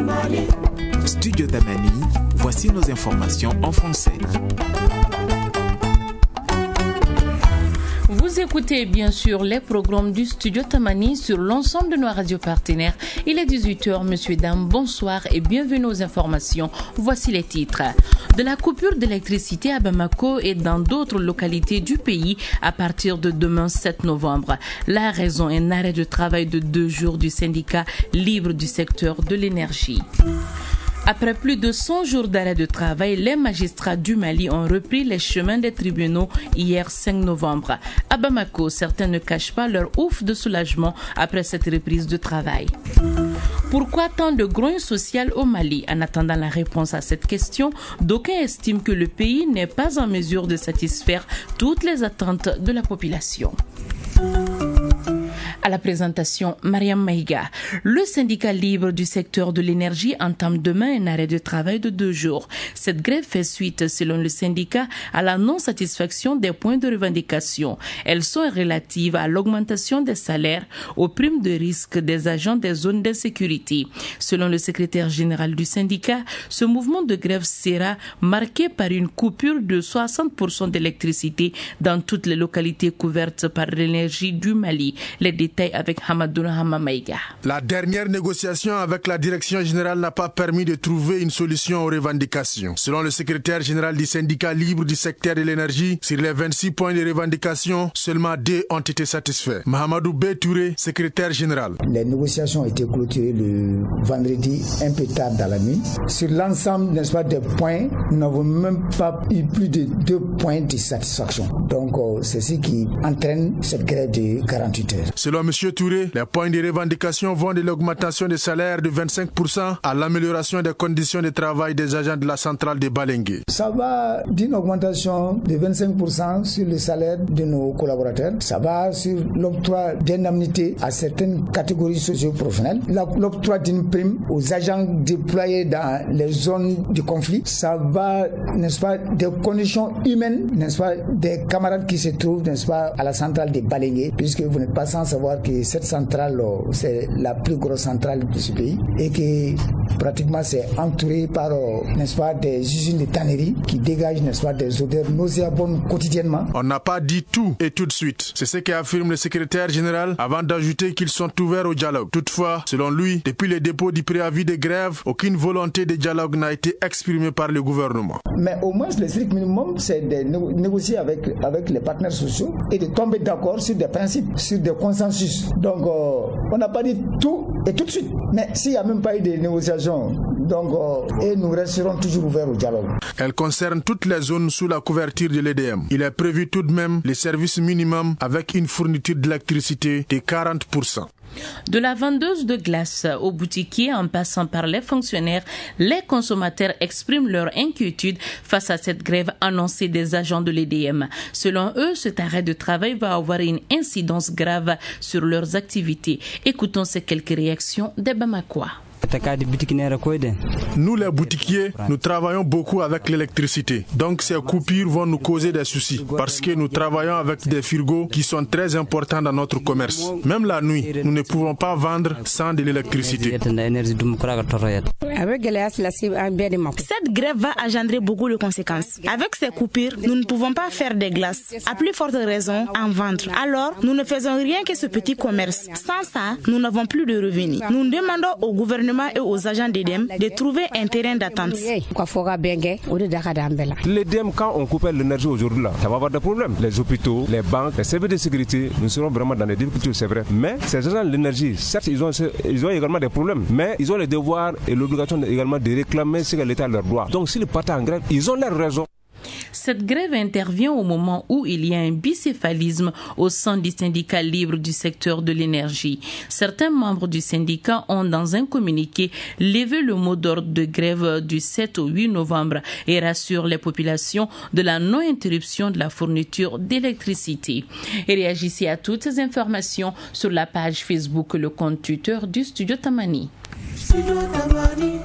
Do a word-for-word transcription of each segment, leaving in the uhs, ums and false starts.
Studio Tamani, voici nos informations en français. Vous écoutez bien sûr les programmes du Studio Tamani sur l'ensemble de nos radios partenaires. Il est dix-huit heures, messieurs, dames, bonsoir et bienvenue aux informations. Voici les titres. De la coupure d'électricité à Bamako et dans d'autres localités du pays à partir de demain sept novembre. La raison, un arrêt de travail de deux jours du syndicat libre du secteur de l'énergie. Après plus de cent jours d'arrêt de travail, les magistrats du Mali ont repris les chemins des tribunaux hier cinq novembre. À Bamako, certains ne cachent pas leur ouf de soulagement après cette reprise de travail. Pourquoi tant de grogne social au Mali? En attendant la réponse à cette question, d'aucuns estiment que le pays n'est pas en mesure de satisfaire toutes les attentes de la population. À la présentation, Mariam Maïga. Le syndicat libre du secteur de l'énergie entame demain un arrêt de travail de deux jours. Cette grève fait suite, selon le syndicat, à la non-satisfaction des points de revendication. Elles sont relatives à l'augmentation des salaires, aux primes de risque des agents des zones d'insécurité. Selon le secrétaire général du syndicat, ce mouvement de grève sera marqué par une coupure de soixante pour cent d'électricité dans toutes les localités couvertes par l'énergie du Mali. Les détails avec Hamadouna Hamamaïga. La dernière négociation avec la direction générale n'a pas permis de trouver une solution aux revendications. Selon le secrétaire général du syndicat libre du secteur de l'énergie, sur les vingt-six points de revendication, seulement deux ont été satisfaits. Mahamadou B. Touré, secrétaire général. Les négociations ont été clôturées le vendredi un peu tard dans la nuit. Sur l'ensemble, n'est-ce pas, des points, nous n'avons même pas eu plus de deux points de satisfaction. Donc, euh, c'est ce qui entraîne cette grève de quarante-huit heures. Selon M. Touré, les points de revendication vont de l'augmentation des salaires de vingt-cinq pour cent à l'amélioration des conditions de travail des agents de la centrale de Balengue. Ça va d'une augmentation de vingt-cinq pour cent sur le salaire de nos collaborateurs. Ça va sur l'octroi d'indemnités à certaines catégories socio-professionnelles. L'octroi d'une prime aux agents déployés dans les zones de conflit. Ça va, n'est-ce pas, des conditions humaines, n'est-ce pas, des camarades qui se trouvent, n'est-ce pas, à la centrale de Balengue, puisque vous n'êtes pas sans savoir que cette centrale, c'est la plus grosse centrale de ce pays et que pratiquement c'est entouré par, n'est-ce pas, des usines de tannerie qui dégagent, n'est-ce pas, des odeurs nauséabondes quotidiennement. On n'a pas dit tout et tout de suite. C'est ce qu'affirme le secrétaire général avant d'ajouter qu'ils sont ouverts au dialogue. Toutefois, selon lui, depuis le dépôt du préavis de grève, aucune volonté de dialogue n'a été exprimée par le gouvernement. Mais au moins, le strict minimum, c'est de négocier avec, avec les partenaires sociaux et de tomber d'accord sur des principes, sur des consensus. Donc, euh, on n'a pas dit tout et tout de suite. Mais s'il n'y a même pas eu de négociations, donc, euh, et nous resterons toujours ouverts au dialogue. Elle concerne toutes les zones sous la couverture de l'E D M. Il est prévu tout de même les services minimums avec une fourniture d'électricité de quarante pour cent. De la vendeuse de glace aux boutiquiers en passant par les fonctionnaires, les consommateurs expriment leur inquiétude face à cette grève annoncée des agents de l'E D M. Selon eux, cet arrêt de travail va avoir une incidence grave sur leurs activités. Écoutons ces quelques réactions des Bamakois. Nous les boutiquiers, nous travaillons beaucoup avec l'électricité. Donc ces coupures vont nous causer des soucis parce que nous travaillons avec des frigos qui sont très importants dans notre commerce. Même la nuit, nous ne pouvons pas vendre sans de l'électricité. Cette grève va engendrer beaucoup de conséquences. Avec ces coupures, nous ne pouvons pas faire des glaces. À plus forte raison, en vendre. Alors, nous ne faisons rien que ce petit commerce. Sans ça, nous n'avons plus de revenus. Nous demandons au gouvernement et aux agents d'E D M de trouver un terrain d'attente. L'E D M, quand on coupe l'énergie aujourd'hui, là, ça va avoir des problèmes. Les hôpitaux, les banques, les services de sécurité, nous serons vraiment dans des difficultés, c'est vrai. Mais ces agents de l'énergie, certes, ils ont, ils ont également des problèmes, mais ils ont le devoir et l'obligation également de réclamer ce que l'État leur doit. Donc s'ils partent en grève, ils ont leur raison. Cette grève intervient au moment où il y a un bicéphalisme au sein du syndicat libre du secteur de l'énergie. Certains membres du syndicat ont, dans un communiqué, levé le mot d'ordre de grève du sept au huit novembre et rassurent les populations de la non-interruption de la fourniture d'électricité. Et réagissez à toutes ces informations sur la page Facebook, le compte Twitter du Studio Tamani.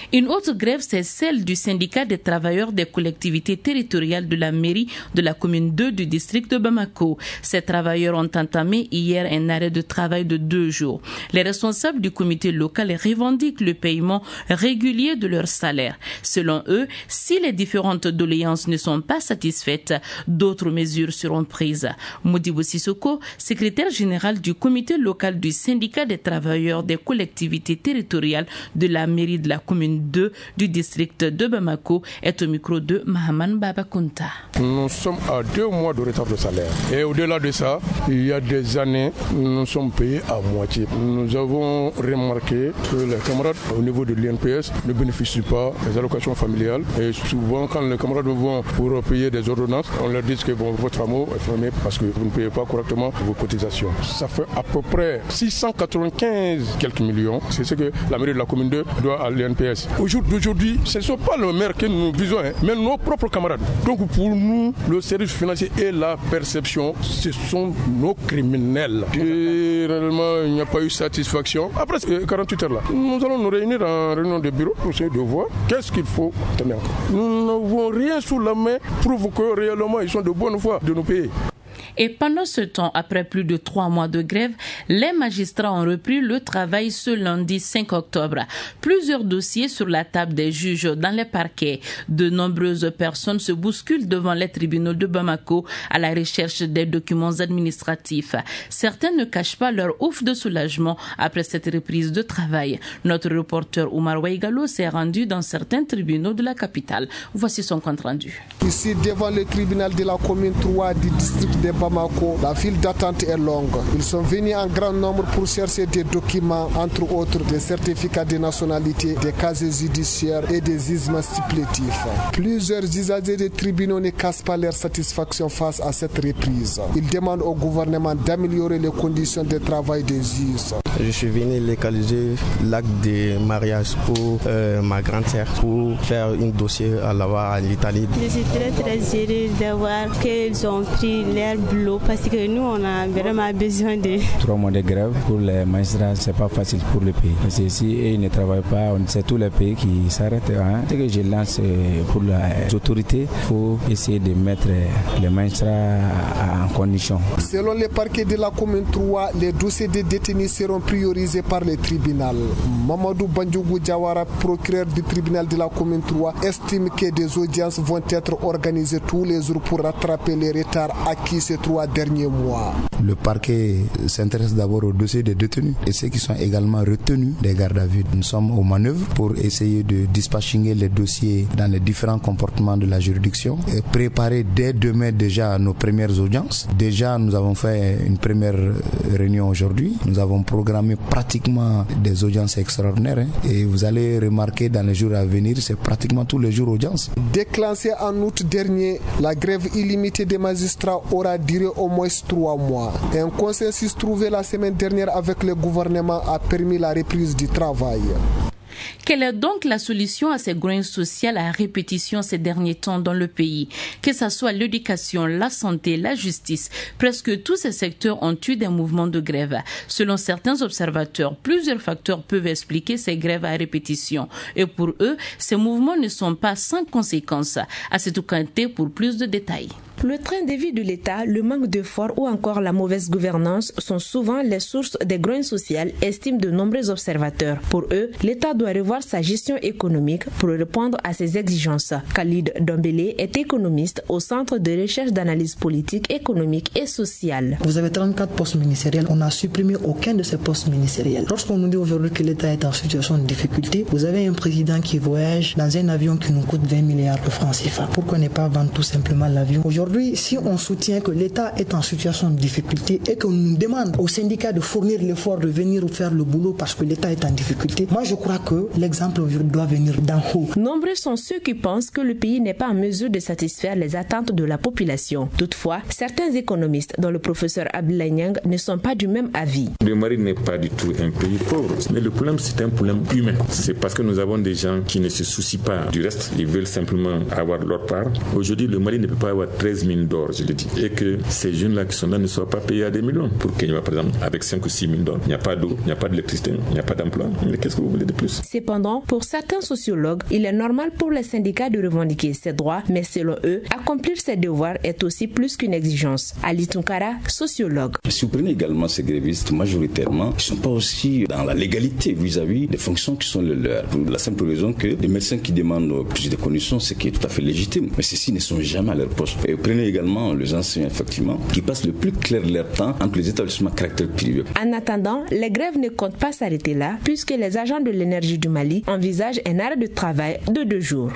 Une autre grève, c'est celle du syndicat des travailleurs des collectivités territoriales de la mairie de la commune deux du district de Bamako. Ces travailleurs ont entamé hier un arrêt de travail de deux jours. Les responsables du comité local revendiquent le paiement régulier de leur salaire. Selon eux, si les différentes doléances ne sont pas satisfaites, d'autres mesures seront prises. Modibo Sissoko, secrétaire général du comité local du syndicat des travailleurs des collectivités territoriales de la mairie de la commune deux du district de Bamako, est au micro de Mahaman Babakunta. Nous sommes à deux mois de retard de salaire. Et au-delà de ça, il y a des années, nous sommes payés à moitié. Nous avons remarqué que les camarades au niveau de l'I N P S ne bénéficient pas des allocations familiales. Et souvent, quand les camarades vont pour payer des ordonnances, on leur dit que bon, votre amour est fermé parce que vous ne payez pas correctement vos cotisations. Ça fait à peu près six cent quatre-vingt-quinze quelques millions. C'est ce que la mairie de la commune deux doit à l'I N P S. Aujourd'hui, ce ne sont pas le maire que nous visons, hein, mais nos propres camarades. Donc pour nous, le service financier et la perception, ce sont nos criminels. Et réellement, il n'y a pas eu satisfaction. Après quarante-huit heures là, nous allons nous réunir en réunion de bureau pour essayer de voir qu'est-ce qu'il faut tenir encore. Nous n'avons rien sous la main, prouve que réellement ils sont de bonne foi de nous payer. Et pendant ce temps, après plus de trois mois de grève, les magistrats ont repris le travail ce lundi cinq octobre. Plusieurs dossiers sur la table des juges dans les parquets. De nombreuses personnes se bousculent devant les tribunaux de Bamako à la recherche des documents administratifs. Certains ne cachent pas leur ouf de soulagement après cette reprise de travail. Notre reporter Oumar Waigalo s'est rendu dans certains tribunaux de la capitale. Voici son compte rendu. Ici, devant le tribunal de la commune trois du district de Bamako, la file d'attente est longue. Ils sont venus en grand nombre pour chercher des documents, entre autres des certificats de nationalité, des casiers judiciaires et des gisements supplétifs. Plusieurs usagers des tribunaux ne cassent pas leur satisfaction face à cette reprise. Ils demandent au gouvernement d'améliorer les conditions de travail des juges. Je suis venu localiser l'acte de mariage pour euh, ma grande-sœur pour faire un dossier à là-bas en Italie. Je suis très très heureuse d'avoir qu'ils ont pris leur boulot parce que nous on a vraiment besoin de... Trois mois de grève pour les magistrats, c'est pas facile pour le pays. Parce que si ils ne travaillent pas, c'est tous les pays qui s'arrêtent. Hein. Ce que je lance pour les autorités, il faut essayer de mettre les magistrats en condition. Selon les parquets de la commune trois, les dossiers des détenus seront priorisés par les tribunaux. Mamadou Bandjougou Diawara, procureur du tribunal de la commune trois, estime que des audiences vont être organisées tous les jours pour rattraper les retards acquis ces trois derniers mois. Le parquet s'intéresse d'abord aux dossiers des détenus et ceux qui sont également retenus des gardes à vue. Nous sommes aux manœuvres pour essayer de dispatcher les dossiers dans les différents comportements de la juridiction et préparer dès demain déjà nos premières audiences. Déjà, nous avons fait une première réunion aujourd'hui. Nous avons programmé pratiquement des audiences extraordinaires hein, et vous allez remarquer dans les jours à venir, c'est pratiquement tous les jours audience. Déclenchée en août dernier, la grève illimitée des magistrats aura duré au moins trois mois. Un consensus trouvé la semaine dernière avec le gouvernement a permis la reprise du travail. Quelle est donc la solution à ces groins sociales à répétition ces derniers temps dans le pays? Que ce soit l'éducation, la santé, la justice, presque tous ces secteurs ont eu des mouvements de grève. Selon certains observateurs, plusieurs facteurs peuvent expliquer ces grèves à répétition. Et pour eux, ces mouvements ne sont pas sans conséquences. À cette occasion, pour plus de détails. Le train de vie de l'État, le manque d'efforts ou encore la mauvaise gouvernance sont souvent les sources des groins sociales, estiment de nombreux observateurs. Pour eux, l'État doit revoir sa gestion économique pour répondre à ses exigences. Khalid Dombele est économiste au Centre de recherche d'analyse politique, économique et sociale. Vous avez trente-quatre postes ministériels, on n'a supprimé aucun de ces postes ministériels. Lorsqu'on nous dit aujourd'hui que l'État est en situation de difficulté, vous avez un président qui voyage dans un avion qui nous coûte vingt milliards de francs C F A. Pourquoi ne pas vendre tout simplement l'avion? Aujourd'hui, Aujourd'hui, si on soutient que l'État est en situation de difficulté et qu'on nous demande aux syndicats de fournir l'effort de venir faire le boulot parce que l'État est en difficulté, moi je crois que l'exemple doit venir d'en haut. Nombreux sont ceux qui pensent que le pays n'est pas en mesure de satisfaire les attentes de la population. Toutefois, certains économistes, dont le professeur Abdoulaye Niang, ne sont pas du même avis. Le Mali n'est pas du tout un pays pauvre, mais le problème c'est un problème humain. C'est parce que nous avons des gens qui ne se soucient pas du reste, ils veulent simplement avoir leur part. Aujourd'hui, le Mali ne peut pas avoir treize seize mines d'or, je le dis, et que ces jeunes-là qui sont là ne soient pas payés à des millions. Pour Kenya, par exemple, avec cinq ou six mines d'or, il n'y a pas d'eau, il n'y a pas d'électricité, il n'y a pas d'emploi. Mais qu'est-ce que vous voulez de plus? Cependant, pour certains sociologues, il est normal pour les syndicats de revendiquer ces droits, mais selon eux, accomplir ces devoirs est aussi plus qu'une exigence. Ali Tunkara, sociologue. Si vous prenez également ces grévistes, majoritairement, ils ne sont pas aussi dans la légalité vis-à-vis des fonctions qui sont les leurs. Pour la simple raison que les médecins qui demandent plus de conditions, c'est qui est tout à fait légitime. Mais ceux-ci ne sont jamais à leur poste. Et vous prenez également les enseignants, effectivement, qui passent le plus clair de leur temps entre les établissements caractère privé. En attendant, les grèves ne comptent pas s'arrêter là, puisque les agents de l'énergie du Mali envisagent un arrêt de travail de deux jours.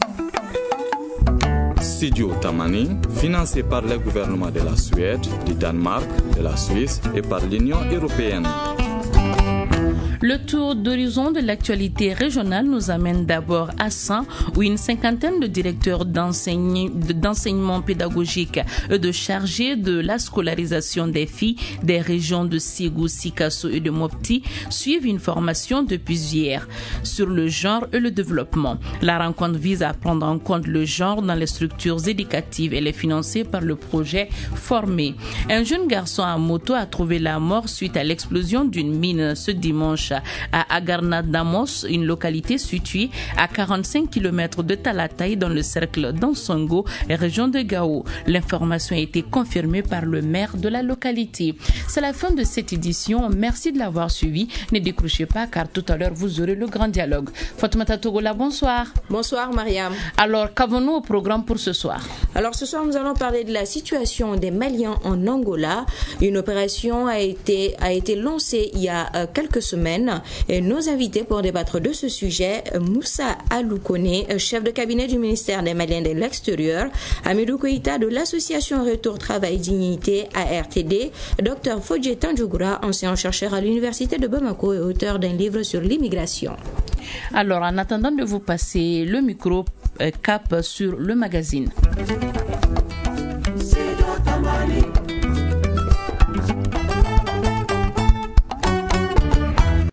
Studio Tamani, financé par le gouvernement de la Suède, du Danemark, de la Suisse et par l'Union européenne. Le tour d'horizon de l'actualité régionale nous amène d'abord à San, où une cinquantaine de directeurs d'enseignement pédagogique et de chargés de la scolarisation des filles des régions de Ségou, Sikasso et de Mopti suivent une formation depuis hier sur le genre et le développement. La rencontre vise à prendre en compte le genre dans les structures éducatives. Elle est financée par le projet Formé. Un jeune garçon à moto a trouvé la mort suite à l'explosion d'une mine ce dimanche à Agarna Damos, une localité située à quarante-cinq kilomètres de Talatay dans le cercle d'Ansongo, région de Gao. L'information a été confirmée par le maire de la localité. C'est la fin de cette édition. Merci de l'avoir suivi. Ne décrochez pas car tout à l'heure vous aurez le grand dialogue. Fatoumata Togola, bonsoir. Bonsoir Mariam. Alors, qu'avons-nous au programme pour ce soir? Alors ce soir nous allons parler de la situation des Maliens en Angola. Une opération a été, a été lancée il y a euh, quelques semaines. Et nos invités pour débattre de ce sujet, Moussa Aloukone, chef de cabinet du ministère des Maliens de l'extérieur, Amidou Koïta de l'association Retour Travail Dignité A R T D, Dr Fodje Tanjougura, ancien chercheur à l'université de Bamako et auteur d'un livre sur l'immigration. Alors, en attendant de vous passer le micro, euh, cap sur le magazine.